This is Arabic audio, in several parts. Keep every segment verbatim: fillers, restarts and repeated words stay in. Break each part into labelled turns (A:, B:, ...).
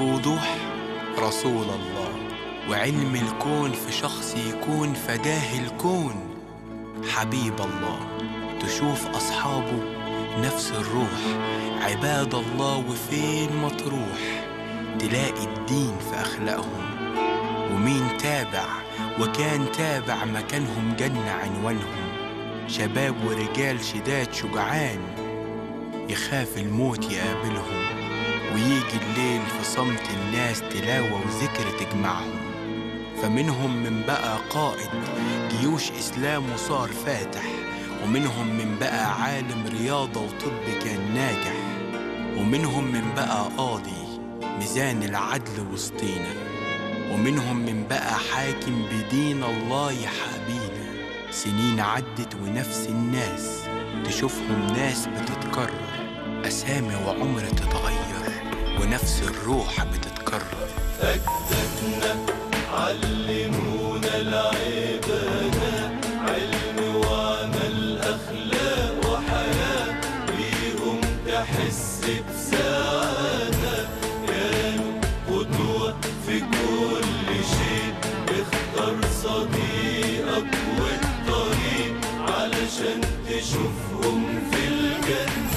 A: بوضوح رسول الله، وعلم الكون في شخص يكون فداه الكون حبيب الله. تشوف أصحابه نفس الروح عباد الله، وفين ما تروح تلاقي الدين في أخلاقهم. ومين تابع وكان تابع مكانهم جنة عنوانهم، شباب ورجال شداد شجعان يخاف الموت يقابلهم، ويجي الليل في صمت الناس تلاوة وذكر تجمعهم. فمنهم من بقى قائد جيوش إسلام وصار فاتح، ومنهم من بقى عالم رياضة وطب كان ناجح، ومنهم من بقى قاضي ميزان العدل وسطينا، ومنهم من بقى حاكم بدين الله يحابينا. سنين عدت ونفس الناس تشوفهم ناس بتتكرر، أسامي وعمر تتغير ونفس الروح بتتكرر.
B: أجدادنا علمونا العبادة، علم وعمل أخلاق وحياة، بيهم تحس بسعادة، كانوا قدوة في كل شيء. اختار صديقك والطريق علشان تشوفهم في الجنة.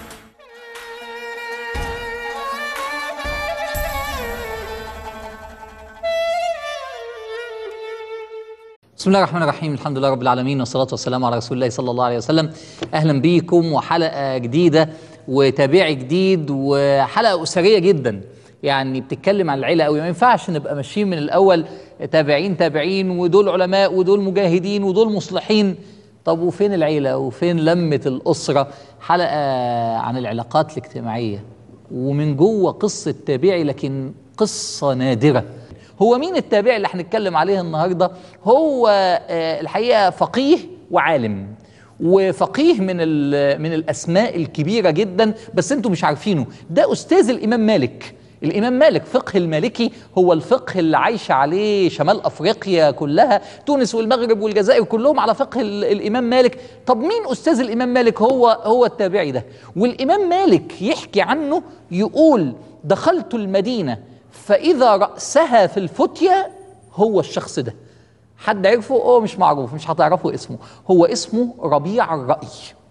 C: بسم الله الرحمن الرحيم، الحمد لله رب العالمين، والصلاة والسلام على رسول الله صلى الله عليه وسلم. أهلا بيكم وحلقة جديدة وتابعي جديد وحلقة أسرية جدا، يعني بتتكلم عن العيلة قوي. ما ينفعش نبقى ماشيين من الأول تابعين تابعين ودول علماء ودول مجاهدين ودول مصلحين، طب وفين العيلة وفين لمة الأسرة؟ حلقة عن العلاقات الاجتماعية، ومن جوه قصة تابعي لكن قصة نادرة. هو مين التابعي اللي هنتكلم عليه النهارده؟ هو الحقيقه فقيه وعالم، وفقيه من من الاسماء الكبيره جدا، بس انتم مش عارفينه. ده استاذ الامام مالك. الامام مالك فقه المالكي هو الفقه اللي عايشه عليه شمال افريقيا كلها، تونس والمغرب والجزائر كلهم على فقه الامام مالك. طب مين استاذ الامام مالك؟ هو هو التابعي ده. والامام مالك يحكي عنه يقول: دخلت المدينه فإذا رأسها في الفتية هو الشخص ده. حد عرفه؟ هو مش معروف، مش هتعرفوا اسمه. هو اسمه ربيع الرأي.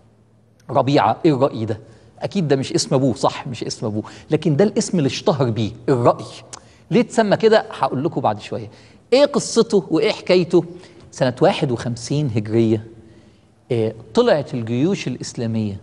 C: ربيعة، ايه الرأي ده؟ أكيد ده مش اسم أبوه، صح، مش اسم أبوه، لكن ده الاسم اللي اشتهر بيه، الرأي. ليه تسمى كده؟ هقول لكم بعد شوية. ايه قصته وإيه حكايته؟ سنة واحد وخمسين هجرية إيه طلعت الجيوش الإسلامية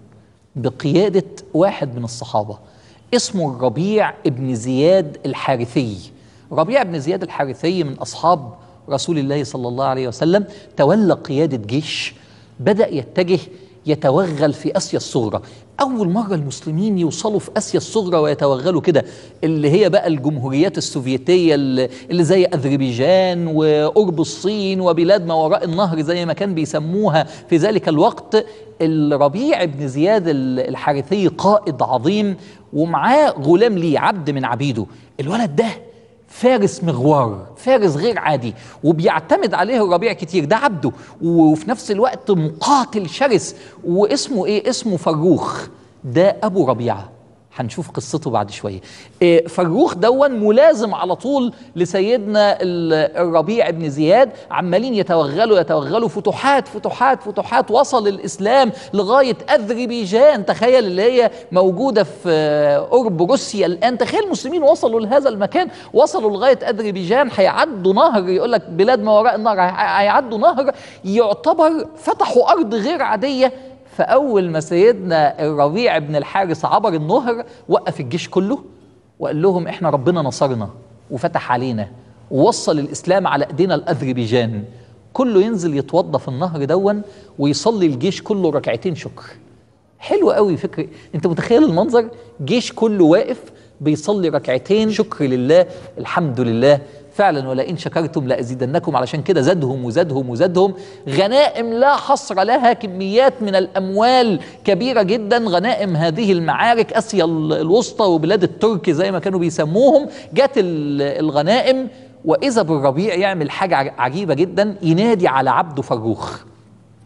C: بقيادة واحد من الصحابة اسمه الربيع ابن زياد الحارثي. ربيع ابن زياد الحارثي من أصحاب رسول الله صلى الله عليه وسلم، تولى قيادة جيش بدأ يتجه يتوغل في آسيا الصغرى. أول مرة المسلمين يوصلوا في آسيا الصغرى ويتوغلوا كده، اللي هي بقى الجمهوريات السوفيتية اللي زي أذربيجان وقرب الصين وبلاد ما وراء النهر زي ما كان بيسموها في ذلك الوقت. الربيع بن زياد الحارثي قائد عظيم، ومعاه غلام ليه، عبد من عبيده. الولد ده فارس مغوار، فارس غير عادي، وبيعتمد عليه الربيع كتير. ده عبده، وفي نفس الوقت مقاتل شرس. واسمه ايه؟ اسمه فروخ. ده ابو ربيعه، هنشوف قصته بعد شويه. إيه فروخ دون ملازم على طول لسيدنا الربيع بن زياد، عمالين يتوغلوا يتوغلوا فتوحات فتوحات فتوحات. وصل الاسلام لغايه اذربيجان، تخيل، اللي هي موجوده في قرب روسيا الان. تخيل المسلمين وصلوا لهذا المكان، وصلوا لغايه اذربيجان. هيعدوا نهر، يقول لك بلاد ما وراء النهر، هيعدوا نهر يعتبر فتحوا ارض غير عاديه. فأول ما سيدنا الربيع بن الحارث عبر النهر وقف الجيش كله وقال لهم: احنا ربنا نصرنا وفتح علينا ووصل الإسلام على ايدينا الأذربيجان. كله ينزل يتوضى في النهر دون ويصلي الجيش كله ركعتين شكر. حلو قوي فكرة. انت متخيل المنظر؟ جيش كله واقف بيصلي ركعتين شكر لله، الحمد لله فعلا، ولئن شكرتم لأزيدنكم. علشان كده زادهم وزادهم وزادهم. غنائم لا حصر لها، كميات من الأموال كبيرة جدا، غنائم هذه المعارك، آسيا الوسطى وبلاد الترك زي ما كانوا بيسموهم. جات الغنائم، وإذا بالربيع يعمل حاجة عجيبة جدا، ينادي على عبده فروخ.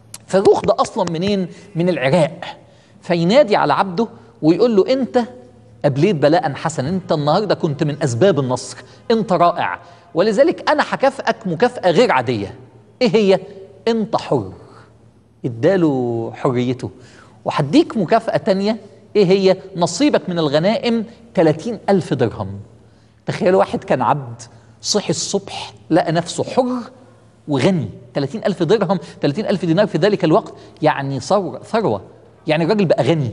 C: فروخ ده أصلا منين؟ من العراق. فينادي على عبده ويقول له: أنت أبليت بلاء حسنا، أنت النهاردة كنت من أسباب النصر، أنت رائع، ولذلك أنا هكافئك مكافأة غير عادية. إيه هي؟ أنت حر. اداله حريته. وهديك مكافأة تانية، إيه هي؟ نصيبك من الغنائم ثلاثين ألف درهم. تخيلوا واحد كان عبد صحي الصبح لقى نفسه حر وغني. ثلاثين ألف درهم، ثلاثين ألف دينار في ذلك الوقت يعني ثروة، يعني الراجل بقى غني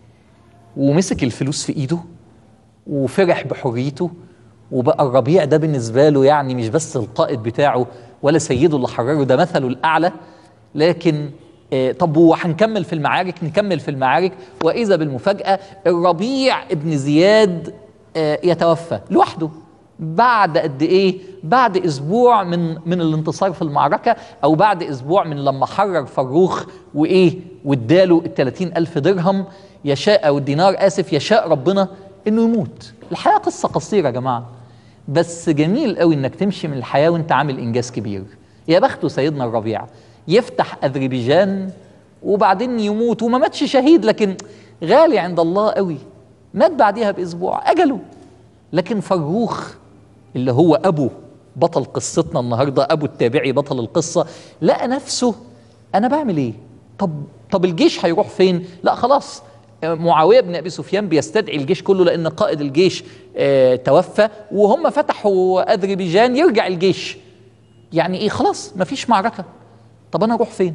C: ومسك الفلوس في ايده وفرح بحريته، وبقى الربيع ده بالنسبة له يعني مش بس القائد بتاعه ولا سيده اللي حرره، ده مثله الأعلى. لكن آه طب وهنكمل في المعارك، نكمل في المعارك، وإذا بالمفاجأة الربيع ابن زياد آه يتوفى لوحده بعد قد ايه؟ بعد اسبوع من من الانتصار في المعركه، او بعد اسبوع من لما حرر فروخ وايه واداله ال ثلاثين ألف درهم. يشاء او الدينار اسف، يشاء ربنا انه يموت. الحياه قصه قصيره يا جماعه، بس جميل قوي انك تمشي من الحياه وانت عامل انجاز كبير. يا بخته سيدنا الربيع، يفتح اذربيجان وبعدين يموت، وما ماتش شهيد لكن غالي عند الله قوي، مات بعديها باسبوع اجله. لكن فروخ اللي هو أبو بطل قصتنا النهاردة، أبو التابعي بطل القصة، لقى نفسه أنا بعمل إيه؟ طب طب الجيش هيروح فين؟ لا خلاص، معاوية بن أبي سفيان بيستدعي الجيش كله لأن قائد الجيش آه توفى، وهم فتحوا أذربيجان، يرجع الجيش. يعني إيه؟ خلاص مفيش معركة. طب أنا أروح فين؟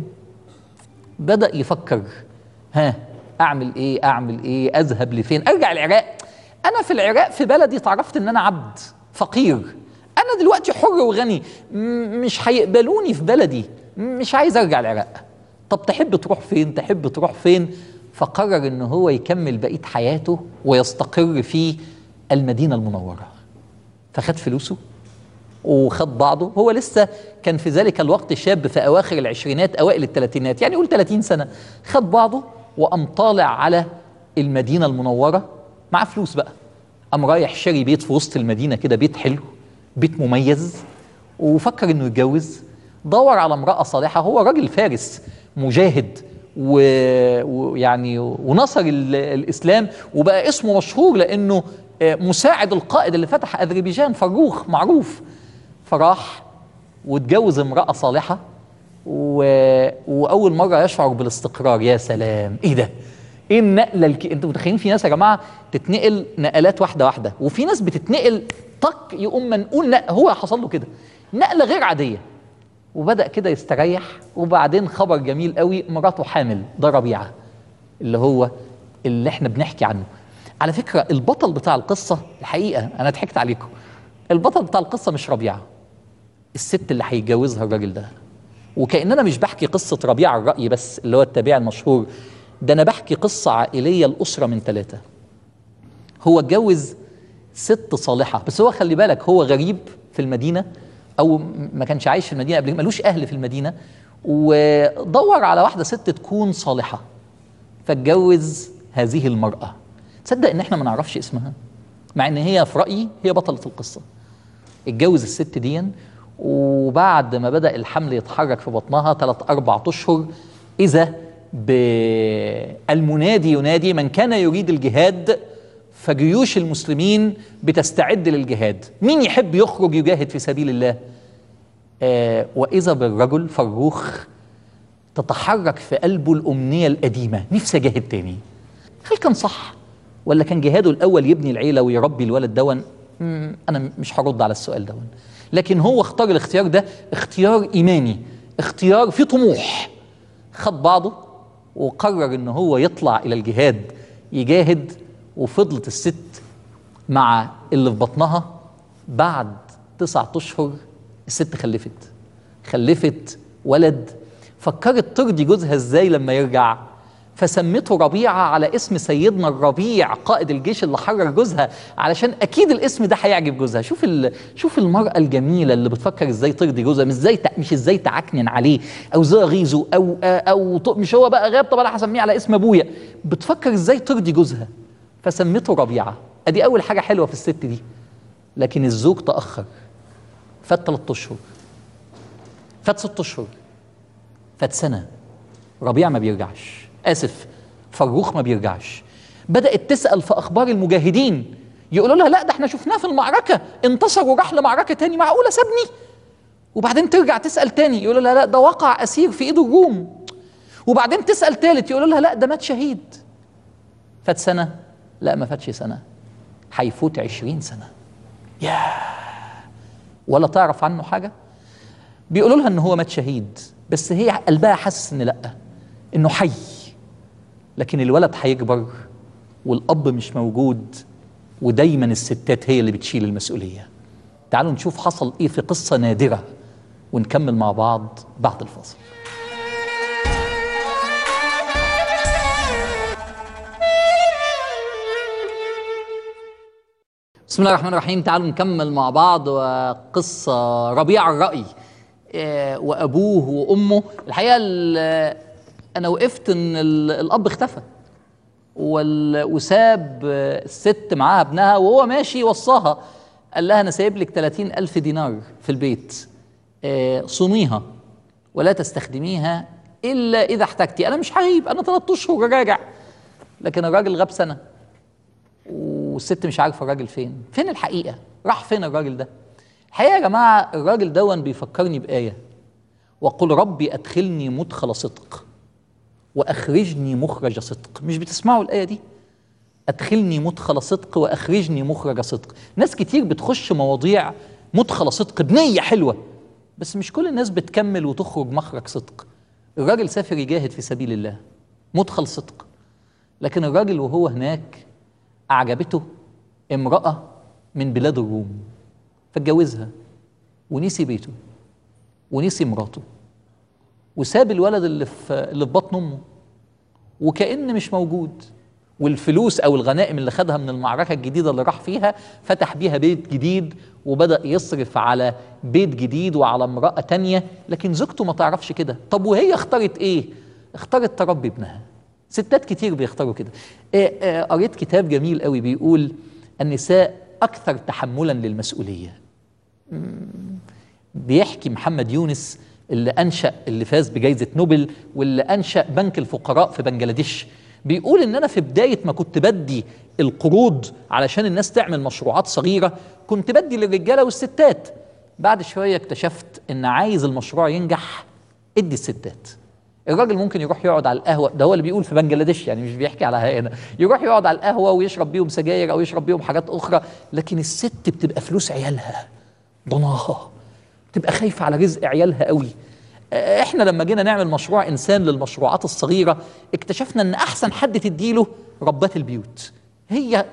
C: بدأ يفكر، ها أعمل إيه؟ أعمل إيه؟ أذهب لفين؟ أرجع العراق؟ أنا في العراق في بلدي اتعرفت إن أنا عبد فقير، أنا دلوقتي حر وغني، مش هيقبلوني في بلدي، مش عايز أرجع العراق. طب تحب تروح فين؟ تحب تروح فين؟ فقرر إن هو يكمل بقية حياته ويستقر في المدينة المنورة. فخد فلوسه وخد بعضه، هو لسه كان في ذلك الوقت شاب في أواخر العشرينات أوائل الثلاثينات، يعني يقول ثلاثين سنة. خد بعضه وقام طالع على المدينة المنورة، معاه فلوس بقى، قام رايح شاري بيت في وسط المدينة كده، بيت حلو، بيت مميز، وفكر انه يتجوز. دور على امرأة صالحة، هو راجل فارس مجاهد ويعني ونصر الإسلام، وبقى اسمه مشهور لأنه مساعد القائد اللي فتح أذربيجان، فروخ معروف. فراح واتجوز امرأة صالحة، و... وأول مرة يشعر بالاستقرار. يا سلام، إيه ده؟ ايه النقله الك... انتوا متخيلين في ناس يا جماعه تتنقل نقلات واحده واحده، وفي ناس بتتنقل طق يقوم منقول نقل. هو حصل له كده نقله غير عاديه، وبدا كده يستريح. وبعدين خبر جميل قوي، مراته حامل، ده ربيعه اللي هو اللي احنا بنحكي عنه. على فكره البطل بتاع القصه، الحقيقه انا ضحكت عليكم، البطل بتاع القصه مش ربيعه، الست اللي هيتجوزها الراجل ده. وكأننا مش بحكي قصه ربيعه الرأي بس اللي هو التابع المشهور، ده أنا بحكي قصة عائلية الأسرة من ثلاثة. هو اتجوز ست صالحة، بس هو خلي بالك هو غريب في المدينة، أو ما كانش عايش في المدينة قبل، ملوش أهل في المدينة، ودور على واحدة ست تكون صالحة، فاتجوز هذه المرأة. تصدق إن إحنا ما نعرفش اسمها، مع إن هي في رأيي هي بطلة القصة. اتجوز الست دي، وبعد ما بدأ الحمل يتحرك في بطنها ثلاث أربع أشهر، إذا بالمنادي ينادي من كان يريد الجهاد فجيوش المسلمين بتستعد للجهاد، مين يحب يخرج يجاهد في سبيل الله؟ آه وإذا بالرجل فروخ تتحرك في قلبه الأمنية القديمة، نفسي أجاهد تاني. هل كان صح؟ ولا كان جهاده الأول يبني العيلة ويربي الولد دون؟ أنا مش هرد على السؤال دون، لكن هو اختار الاختيار ده اختيار إيماني، اختيار فيه طموح. خد بعضه وقرر ان هو يطلع الى الجهاد يجاهد. وفضلت الست مع اللي في بطنها. بعد تسعة اشهر الست خلفت خلفت ولد. فكرت ترضي جوزها ازاي لما يرجع، فسمته ربيعة على اسم سيدنا الربيع قائد الجيش اللي حرر جوزها، علشان اكيد الاسم ده هيعجب جوزها. شوف ال... شوف المرأة الجميلة اللي بتفكر ازاي ترضي جوزها، مش ازاي ت... مش ازاي تعكنن عليه او زي غيظه او او ط... مش هو بقى غاب طب انا هسميه على اسم ابويا، بتفكر ازاي ترضي جوزها، فسمته ربيعة. ادي اول حاجة حلوة في الست دي. لكن الزوج تأخر، فات ثلاث اشهر، فات ست اشهر، فات سنة، ربيع ما بيرجعش، آسف فروخ ما بيرجعش. بدأت تسأل في أخبار المجاهدين، يقولوا لها لا ده احنا شفناه في المعركة انتصر وراح لمعركة تاني، معقولة سابني؟ وبعدين ترجع تسأل تاني يقولوا لها لا ده وقع أسير في إيد الروم، وبعدين تسأل تالت يقولوا لها لا ده مات شهيد. فات سنة؟ لا ما فاتش سنة، هيفوت عشرين سنة. ياه، ولا تعرف عنه حاجة. بيقولوا لها ان هو مات شهيد، بس هي قلبها حاسس ان لا، انه حي، لكن الولد هيكبر والاب مش موجود، ودايما الستات هي اللي بتشيل المسؤولية. تعالوا نشوف حصل ايه في قصة نادرة ونكمل مع بعض بعد الفاصل. بسم الله الرحمن الرحيم. تعالوا نكمل مع بعض وقصة ربيع الرأي وأبوه وأمه. الحقيقة أنا وقفت إن الأب اختفى وساب الست معاها ابنها، وهو ماشي وصاها قال لها أنا سايب لك ثلاثين ألف دينار في البيت، صونيها ولا تستخدميها إلا إذا احتجتي. أنا مش هغيب، أنا ثلاثة أشهر راجع. لكن الراجل غاب سنة والست مش عارفة الراجل فين. فين الحقيقة؟ راح فين الراجل ده؟ الحقيقة يا جماعة الراجل دون بيفكرني بآية: وقل ربي أدخلني مدخل صدق وأخرجني مخرج صدق. مش بتسمعوا الآية دي؟ أدخلني مدخل صدق وأخرجني مخرج صدق. ناس كتير بتخش مواضيع مدخل صدق بنية حلوة، بس مش كل الناس بتكمل وتخرج مخرج صدق. الراجل سافر يجاهد في سبيل الله، مدخل صدق. لكن الراجل وهو هناك أعجبته امرأة من بلاد الروم، فاتجوزها ونسي بيته ونسي مراته وساب الولد اللي في اللي في بطن امه وكأن مش موجود. والفلوس او الغنائم اللي خدها من المعركة الجديدة اللي راح فيها فتح بيها بيت جديد وبدأ يصرف على بيت جديد وعلى امرأة تانية، لكن زوجته ما تعرفش كده. طب وهي اختارت ايه؟ اختارت تربي ابنها. ستات كتير بيختاروا كده. قريت كتاب جميل قوي بيقول النساء أكثر تحملا للمسؤولية. بيحكي محمد يونس اللي أنشأ اللي فاز بجائزة نوبل واللي أنشأ بنك الفقراء في بنجلاديش، بيقول إن أنا في بداية ما كنت بدي القروض علشان الناس تعمل مشروعات صغيرة كنت بدي للرجالة والستات. بعد شوية اكتشفت إن عايز المشروع ينجح ادي الستات. الراجل ممكن يروح يقعد على القهوة، ده هو اللي بيقول في بنجلاديش يعني مش بيحكي على هنا، يروح يقعد على القهوة ويشرب بيهم سجاير أو يشرب بيهم حاجات أخرى، لكن الست بتبقى فلوس عيالها ضناها، بتبقى خايفة على رزق عيالها قوي. احنا لما جينا نعمل مشروع إنسان للمشروعات الصغيرة اكتشفنا إن أحسن حد تديله ربات البيوت. هي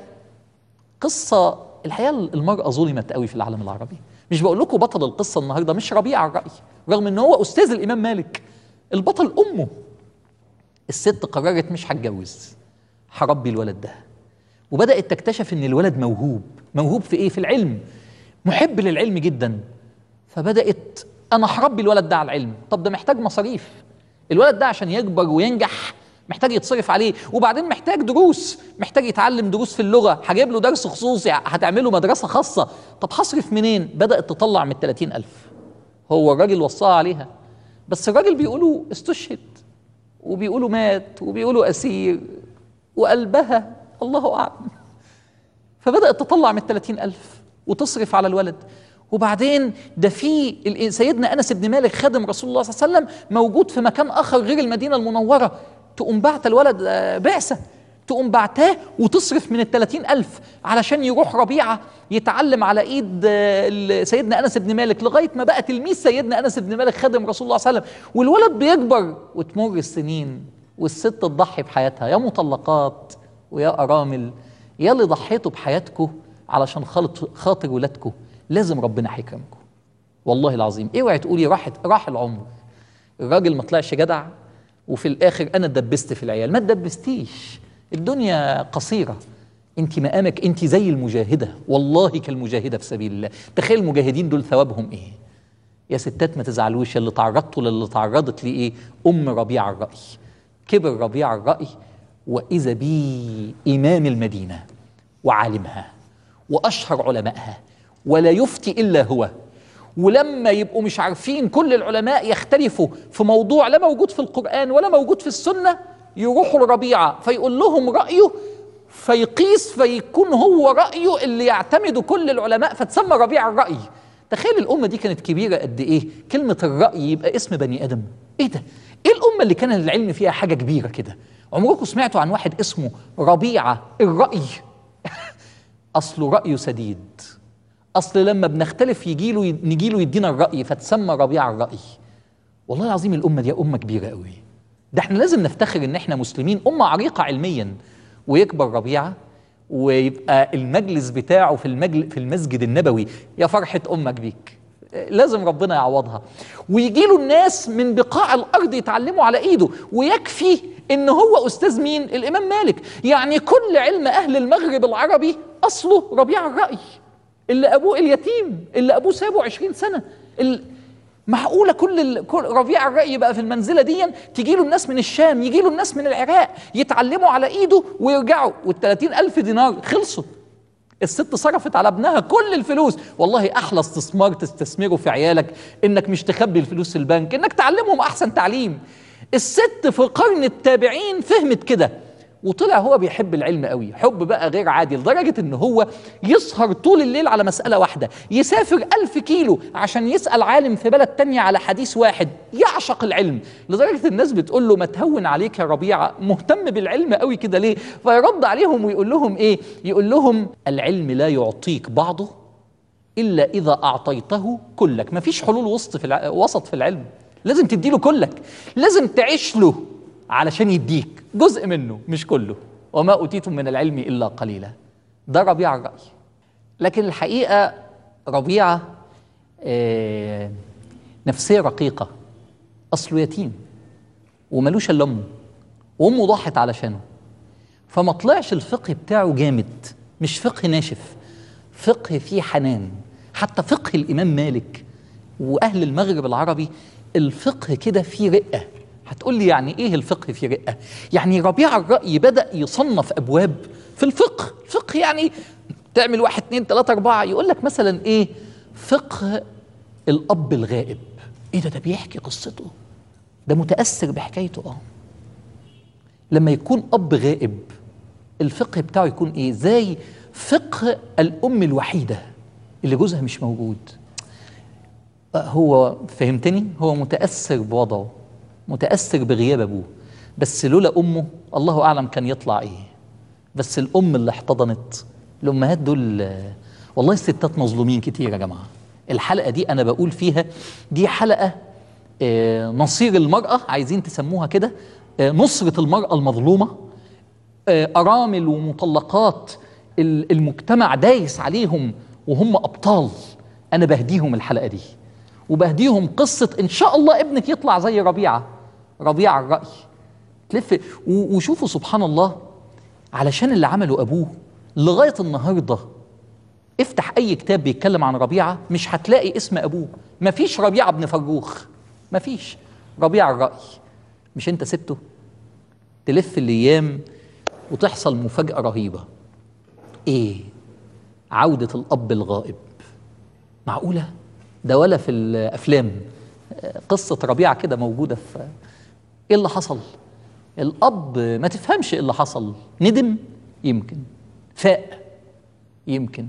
C: قصة الحقيقة المرأة ظلمت قوي في العالم العربي. مش بقول لكم بطل القصة النهاردة مش ربيع الرأي، رغم إن هو أستاذ الإمام مالك، البطل أمه. الست قررت مش هتجوز، هربي الولد ده، وبدأت تكتشف إن الولد موهوب. موهوب في إيه؟ في العلم، محب للعلم جدا. فبدأت أنا هربي الولد ده على العلم. طب ده محتاج مصاريف، الولد ده عشان يكبر وينجح محتاج يتصرف عليه، وبعدين محتاج دروس، محتاج يتعلم دروس في اللغة، هجيب له درس خصوصي، هتعمله مدرسة خاصة. طب هصرف منين؟ بدأت تطلع من الثلاثين ألف. هو الراجل وصاها عليها، بس الراجل بيقولوا استشهد وبيقولوا مات وبيقولوا أسير وقلبها الله أعلم. فبدأت تطلع من الثلاثين ألف وتصرف على الولد. وبعدين ده في سيدنا أنس بن مالك خادم رسول الله صلى الله عليه وسلم موجود في مكان آخر غير المدينة المنورة، تقوم بعت الولد بعثة، تقوم بعتاه وتصرف من الثلاثين ألف علشان يروح ربيعة يتعلم على إيد سيدنا أنس بن مالك لغاية ما بقى تلميذ سيدنا أنس بن مالك خادم رسول الله صلى الله عليه وسلم. والولد بيكبر وتمر السنين والست تضحي بحياتها. يا مطلقات ويا أرامل، يا اللي ضحيتوا بحياتكم علشان خاطر ولادكم، لازم ربنا هيكرمكم والله العظيم. اوعي تقولي راحت راح العمر، الراجل ما طلعش جدع وفي الآخر أنا اتدبست في العيال. ما تدبستيش، الدنيا قصيرة. انت مقامك انت زي المجاهدة، والله كالمجاهدة في سبيل الله. تخيل المجاهدين دول ثوابهم ايه؟ يا ستات ما تزعلوش اللي تعرضتوا للي تعرضت ليه ايه؟ أم ربيع الرأي. كبر ربيع الرأي وإذا بي إمام المدينة وعالمها وأشهر علمائها ولا يفتي إلا هو. ولما يبقوا مش عارفين كل العلماء يختلفوا في موضوع لا موجود في القرآن ولا موجود في السنة، يروحوا لربيعة فيقول لهم رأيه فيقيس فيكون هو رأيه اللي يعتمده كل العلماء، فتسمى ربيع الرأي. تخيل الأمة دي كانت كبيرة قد إيه، كلمة الرأي يبقى اسم بني آدم. إيه ده؟ إيه الأمة اللي كان العلم فيها حاجة كبيرة كده؟ عمركم سمعتوا عن واحد اسمه ربيعة الرأي؟ أصله رأيه سديد، أصل لما بنختلف يجيله نجيله يدينا الرأي فتسمى ربيع الرأي. والله العظيم الأمة دي أمة كبيرة قوي، ده احنا لازم نفتخر إن احنا مسلمين، أمة عريقة علميا. ويكبر ربيعة ويبقى المجلس بتاعه في المجل في المسجد النبوي، يا فرحة أمك بيك، لازم ربنا يعوضها. ويجيله الناس من بقاع الأرض يتعلموا على إيده، ويكفي إن هو أستاذ مين؟ الإمام مالك. يعني كل علم أهل المغرب العربي أصله ربيع الرأي، اللي أبوه اليتيم، اللي أبوه سابه عشرين سنة. معقولة كل ربيع الرأي بقى في المنزلة دي؟ تجي له الناس من الشام، يجي له الناس من العراق يتعلموا على إيده ويرجعوا، والثلاثين ألف دينار خلصوا. الست صرفت على ابنها كل الفلوس. والله أحلى استثمار تستثمره في عيالك إنك مش تخبي الفلوس في البنك، إنك تعلمهم أحسن تعليم. الست في قرن التابعين فهمت كده، وطلع هو بيحب العلم قوي، حب بقى غير عادي، لدرجة ان هو يسهر طول الليل على مسألة واحدة، يسافر ألف كيلو عشان يسأل عالم في بلد تانية على حديث واحد، يعشق العلم. لدرجة الناس بتقول له ما تهون عليك يا ربيعة، مهتم بالعلم قوي كده ليه؟ فيرد عليهم ويقول لهم ايه؟ يقول لهم العلم لا يعطيك بعضه إلا إذا أعطيته كلك. مفيش حلول وسط في الع... وسط في العلم، لازم تديله كلك، لازم تعيش له علشان يديك جزء منه مش كله. وما أوتيتم من العلم إلا قليلا. ده ربيع الرأي. لكن الحقيقة ربيعة آه نفسية رقيقة، أصله يتيم وملوش إلا أمه، وأمه ضحت علشانه، فما طلعش الفقه بتاعه جامد، مش فقه ناشف، فقه فيه حنان. حتى فقه الإمام مالك وأهل المغرب العربي الفقه كده فيه رقة. هتقول لي يعني ايه الفقه في رقة؟ يعني ربيع الرأي بدأ يصنف أبواب في الفقه. الفقه يعني تعمل واحد اتنين تلاتة أربعة، يقول لك مثلا ايه؟ فقه الأب الغائب. ايه ده؟ ده بيحكي قصته، ده متأثر بحكايته. اه لما يكون أب غائب الفقه بتاعه يكون ايه؟ زي فقه الأم الوحيدة اللي جوزها مش موجود. هو فهمتني؟ هو متأثر بوضعه، متأثر بغياب أبوه، بس لولا أمه الله أعلم كان يطلع إيه. بس الأم اللي احتضنت، الأمهات دول والله الستات مظلومين كتير يا جماعة. الحلقة دي أنا بقول فيها دي حلقة آه نصير المرأة، عايزين تسموها كده، آه نصرة المرأة المظلومة. آه أرامل ومطلقات المجتمع دايس عليهم وهم أبطال. أنا بهديهم الحلقة دي، وبهديهم قصة إن شاء الله ابنك يطلع زي ربيعة، ربيع الرأي. تلف وشوفوا سبحان الله، علشان اللي عمله أبوه لغاية النهاردة افتح أي كتاب بيتكلم عن ربيعة مش هتلاقي اسم أبوه. مفيش ربيعة بن فروخ، مفيش. ربيع الرأي. مش أنت سبته؟ تلف الأيام وتحصل مفاجأة رهيبة. إيه؟ عودة الأب الغائب. معقولة؟ ده ولا في الأفلام. قصة ربيعة كده موجودة. في إيه اللي حصل؟ الأب ما تفهمش إيه اللي حصل، ندم يمكن، فاق يمكن،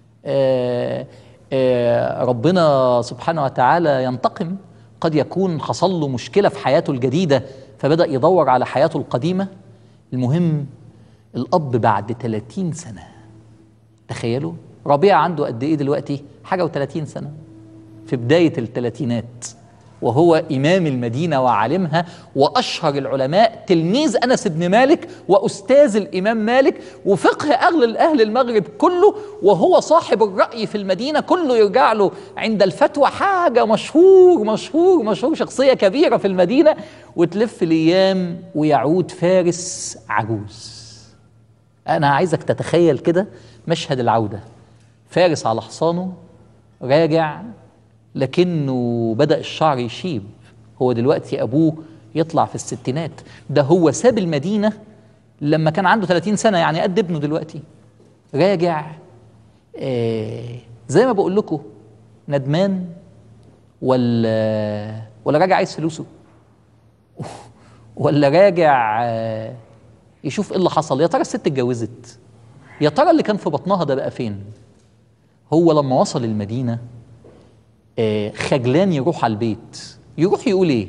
C: آآ آآ ربنا سبحانه وتعالى ينتقم، قد يكون حصل له مشكلة في حياته الجديدة فبدأ يدور على حياته القديمة. المهم الأب بعد ثلاثين سنة، تخيلوا ربيع عنده قد إيه دلوقتي؟ حاجة وثلاثين سنة، في بداية الثلاثينات، وهو إمام المدينة وعالمها وأشهر العلماء، تلميذ أنس بن مالك وأستاذ الإمام مالك، وفقه أهل أهل المغرب كله، وهو صاحب الرأي في المدينة، كله يرجع له عند الفتوى. حاجة مشهور مشهور مشهور، شخصية كبيرة في المدينة. وتلف الأيام ويعود فارس عجوز. أنا عايزك تتخيل كده مشهد العودة، فارس على حصانه راجع، لكنه بدأ الشعر يشيب. هو دلوقتي أبوه يطلع في الستينات، ده هو ساب المدينة لما كان عنده ثلاثين سنة، يعني قد ابنه دلوقتي. راجع آه زي ما بقول لكم، ندمان ولا ولا راجع عايز فلوسه ولا راجع آه يشوف ايه اللي حصل. يا ترى الست اتجوزت؟ يا ترى اللي كان في بطنها ده بقى فين؟ هو لما وصل المدينة آه خجلان يروح على البيت، يروح يقول ايه؟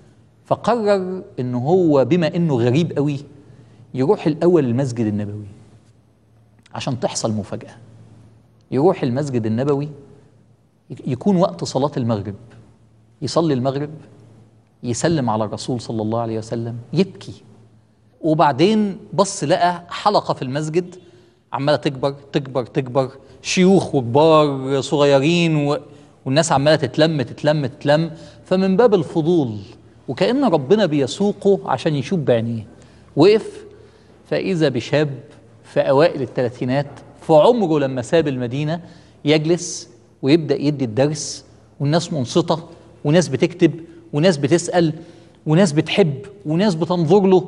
C: فقرر انه هو بما انه غريب قوي يروح الاول المسجد النبوي عشان تحصل مفاجأة. يروح المسجد النبوي، يكون وقت صلاة المغرب، يصلي المغرب، يسلم على الرسول صلى الله عليه وسلم، يبكي. وبعدين بص لقى حلقة في المسجد عمالة تكبر تكبر تكبر، شيوخ وكبار صغيرين و... والناس عمالة تتلم تتلم تتلم. فمن باب الفضول وكأن ربنا بيسوقه عشان يشوف بعينيه، وقف فإذا بشاب في أوائل الثلاثينات في عمره لما ساب المدينة يجلس ويبدأ يدي الدرس، والناس منصتة وناس بتكتب وناس بتسأل وناس بتحب وناس بتنظر له.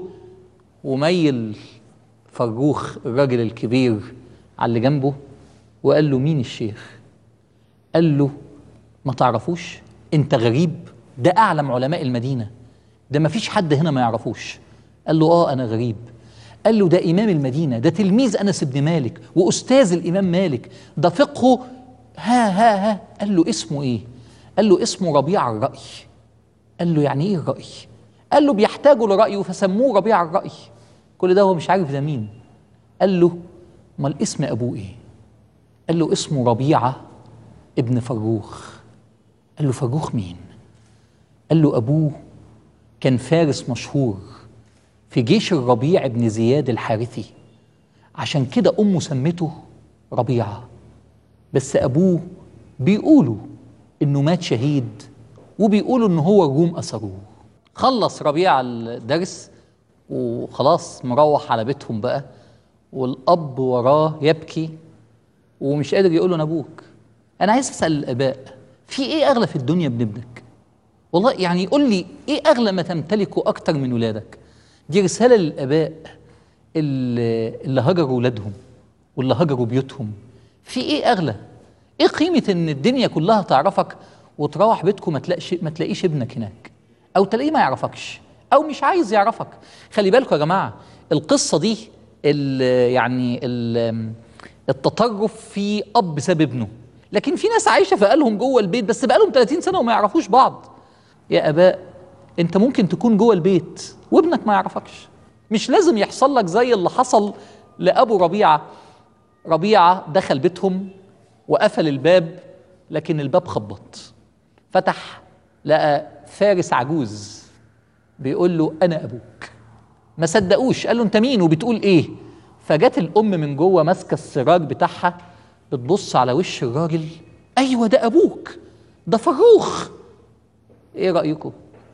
C: وميل فروخ الراجل الكبير على اللي جنبه وقال له مين الشيخ؟ قال له ما تعرفوش؟ انت غريب، ده أعلم علماء المدينة، ده ما فيش حد هنا ما يعرفوش. قال له اه أنا غريب. قال له ده إمام المدينة، ده تلميذ أنس بن مالك وأستاذ الإمام مالك، ده فقهه ها ها ها. قال له اسمه إيه؟ قال له اسمه ربيع الرأي. قال له يعني إيه الرأي؟ قال له بيحتاجوا لرأيه فسموه ربيع الرأي. كل ده هو مش عارف ده مين. قال له امال اسم أبوه إيه؟ قال له اسمه ربيعة ابن فروخ. قال له فروخ مين؟ قال له أبوه كان فارس مشهور في جيش الربيع بن زياد الحارثي، عشان كده أمه سمته ربيعة، بس أبوه بيقولوا إنه مات شهيد وبيقولوا إنه هو الروم أسروه. خلص ربيعة الدرس وخلاص مروح على بيتهم بقى، والأب وراه يبكي ومش قادر يقول له أنا أبوك. أنا عايز أسأل الآباء، في إيه أغلى في الدنيا من ابنك؟ والله يعني قول لي إيه أغلى ما تمتلكه أكتر من ولادك؟ دي رسالة للآباء اللي, اللي هجروا ولادهم واللي هجروا بيوتهم. في إيه أغلى؟ إيه قيمة إن الدنيا كلها تعرفك وتروح بيتكم ما تلاقيش ما تلاقيش ابنك هناك، أو تلاقيه ما يعرفكش أو مش عايز يعرفك؟ خلي بالكم يا جماعة، القصة دي ال يعني ال التطرف في أب ساب ابنه، لكن في ناس عايشة فقالهم جوه البيت بس بقالهم ثلاثين سنة وما يعرفوش بعض. يا آباء أنت ممكن تكون جوه البيت وابنك ما يعرفكش، مش لازم يحصل لك زي اللي حصل لأبو ربيعة. ربيعة دخل بيتهم وقفل الباب، لكن الباب خبط، فتح لقى فارس عجوز بيقول له أنا أبوك. ما صدقوش، قال له أنت مين وبتقول إيه؟ فجت الأم من جوه ماسكة السراج بتاعها بتبص على وش الراجل، أيوة ده أبوك، ده فروخ. إيه رأيكم؟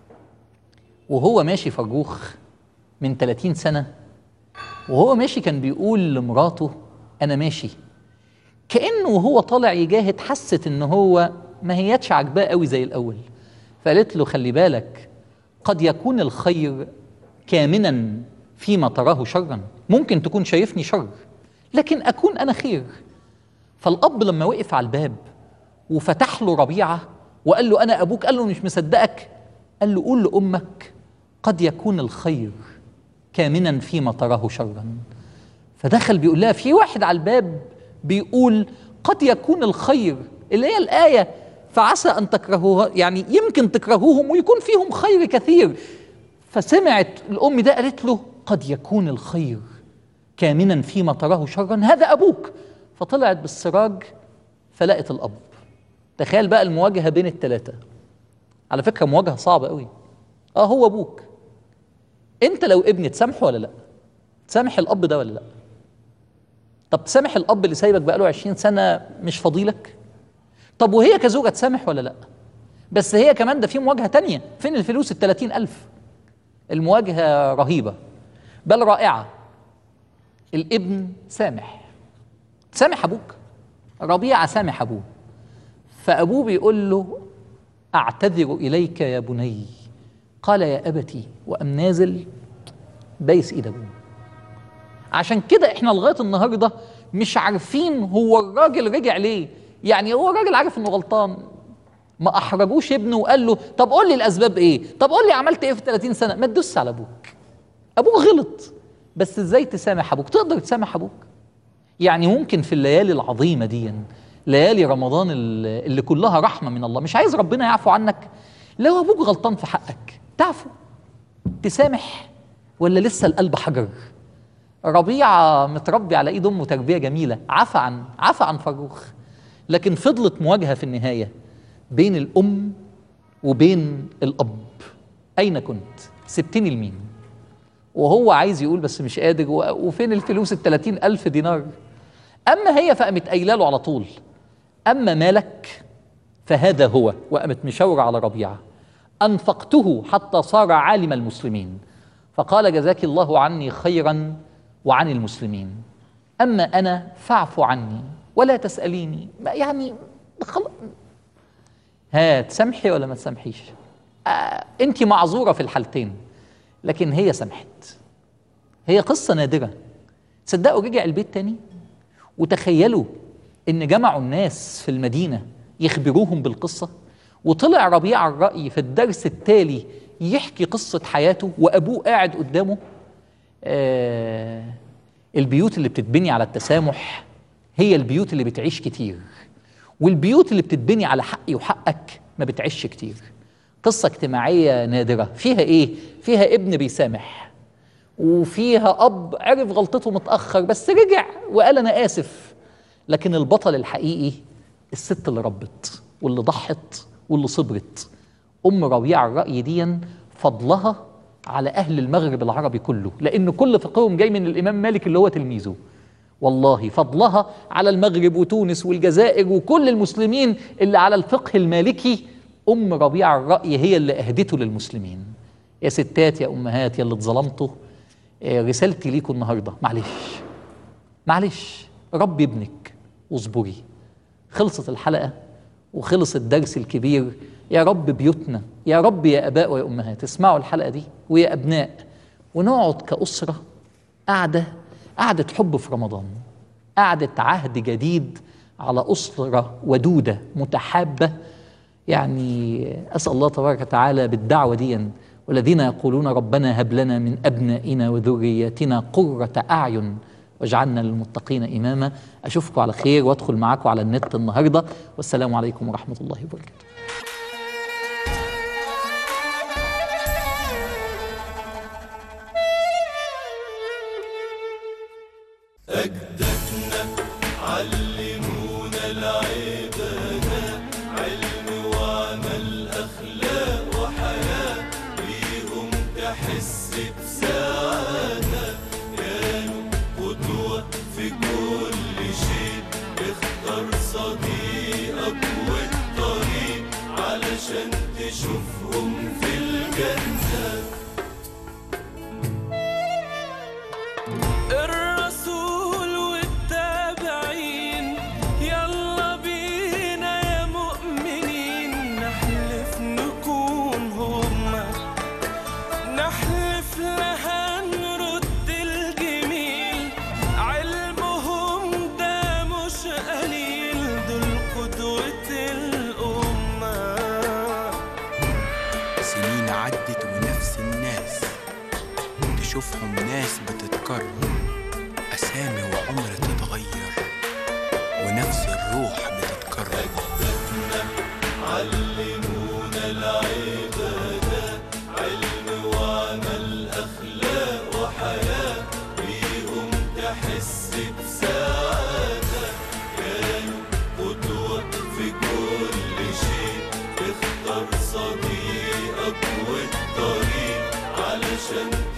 C: وهو ماشي فروخ من ثلاثين سنة، وهو ماشي كان بيقول لمراته أنا ماشي، كأنه وهو طالع يجاهد حست إن هو ما هيتش عجباه قوي زي الأول، فقالت له خلي بالك قد يكون الخير كامنا فيما تراه شرا، ممكن تكون شايفني شر لكن أكون أنا خير. فالأب لما وقف على الباب وفتح له ربيعة وقال له أنا أبوك، قال له مش مصدقك، قال له قول لأمك قد يكون الخير كامنا فيما تراه شرا. فدخل بيقول لها في واحد على الباب بيقول قد يكون الخير، اللي هي الآية فعسى أن تكرهوها، يعني يمكن تكرهوهم ويكون فيهم خير كثير. فسمعت الأم ده قالت له قد يكون الخير كامنا فيما تراه شرا، هذا أبوك. فطلعت بالسراج فلقت الأب. تخيل بقى المواجهة بين الثلاثة، على فكرة مواجهة صعبة قوي. اه هو أبوك، أنت لو ابني تسامحه ولا لأ؟ تسامح الأب ده ولا لأ؟ طب تسامح الأب اللي سايبك بقاله عشرين سنة مش فضيلك؟ طب وهي كزوجة تسامح ولا لأ؟ بس هي كمان ده في مواجهة تانية، فين الفلوس الثلاثين ألف؟ المواجهة رهيبة بل رائعة. الابن سامح، سامح أبوك. ربيعة سامح أبوه، فأبوه بيقول له أعتذر إليك يا بني. قال يا أبتي، وأم نازل بايس إيد أبوه. عشان كده إحنا لغاية النهاردة مش عارفين هو الراجل رجع ليه. يعني هو الراجل عارف إنه غلطان، ما أحرجوش ابنه وقال له طب قول لي الأسباب إيه؟ طب قول لي عملت إيه في ثلاثين سنة؟ ما تدوس على أبوك. أبوك غلط، بس إزاي تسامح أبوك؟ تقدر تسامح أبوك؟ يعني ممكن في الليالي العظيمة دي، ليالي رمضان اللي كلها رحمة من الله، مش عايز ربنا يعفو عنك؟ لو أبوك غلطان في حقك تعفو تسامح ولا لسه القلب حجر؟ ربيعة متربي على ايد امه تربية جميلة، عفى عن عفى عن فروخ، لكن فضلت مواجهة في النهاية بين الأم وبين الأب. أين كنت؟ سبتني لمين؟ وهو عايز يقول بس مش قادر، وفين الفلوس التلاتين ألف دينار؟ أما هي فقامت قايله له على طول أما مالك فهذا هو، وقامت مشاورة على ربيعة. أنفقته حتى صار عالم المسلمين، فقال جزاك الله عني خيرا وعن المسلمين، أما أنا فاعف عني ولا تسأليني. يعني خلاص، ها تسامحي ولا ما تسامحيش؟ آه أنت معذورة في الحالتين، لكن هي سمحت. هي قصة نادرة. تصدقوا رجع البيت تاني، وتخيلوا إن جمعوا الناس في المدينة يخبروهم بالقصة، وطلع ربيع الرأي في الدرس التالي يحكي قصة حياته وأبوه قاعد قدامه. آه البيوت اللي بتتبني على التسامح هي البيوت اللي بتعيش كتير، والبيوت اللي بتتبني على حقي وحقك ما بتعيش كتير. قصة اجتماعية نادرة. فيها ايه؟ فيها ابن بيسامح، وفيها أب عرف غلطته متأخر بس رجع وقال أنا آسف. لكن البطل الحقيقي الست اللي ربت واللي ضحت واللي صبرت. أم ربيع الرأي ديا فضلها على أهل المغرب العربي كله، لأن كل فقههم جاي من الإمام مالك اللي هو تلميذه. والله فضلها على المغرب وتونس والجزائر وكل المسلمين اللي على الفقه المالكي. أم ربيع الرأي هي اللي أهدته للمسلمين. يا ستات يا أمهات يا اللي اتظلمتوا، رسالتي ليكم النهاردة معلش معلش ربي ابنك واصبري. خلصت الحلقة وخلص الدرس الكبير. يا رب بيوتنا، يا رب يا أباء ويا أمهات اسمعوا الحلقة دي، ويا أبناء، ونقعد كأسرة قعدة قعدة حب في رمضان، قعدة عهد جديد على أسرة ودودة متحابة. يعني أسأل الله تبارك وتعالى بالدعوة دي، والذين يقولون ربنا هب لنا من أبنائنا وذرياتنا قرة أعين واجعلنا للمتقين إماما. أشوفكم على خير وأدخل معاكم على النت النهاردة، والسلام عليكم ورحمة الله وبركاته.
B: أجدادنا علمونا العبادة، علم وعمل أخلاق وحياة، بيهم تحس بسعادة. كانوا قدوة في كل شيء، اختار صديقك والطريق علشان تشوفهم في الجنة.
A: تشوفهم ناس بتتكرر، أسامي وعمر تتغير، ونفس الروح بتتكرر.
B: أجدادنا علمونا العبادة، علم وعمل أخلاق وحياة، بيهم تحس بسعادة. كانوا قدوة في كل شيء، اختار صديقك والطريق علشان